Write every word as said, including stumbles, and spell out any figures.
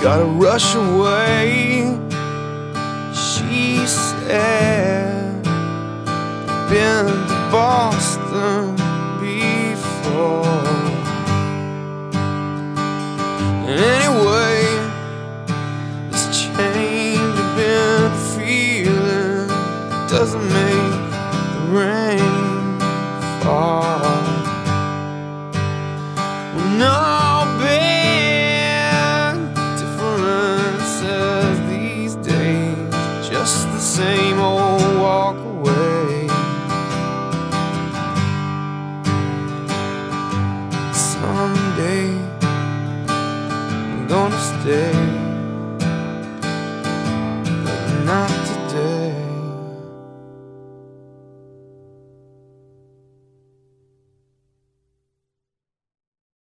gotta rush away. She said, been to Boston before. Anyway, this change I've been feeling doesn't make the rain fall. No big differences these days, just the same old walk away. Someday I'm gonna stay.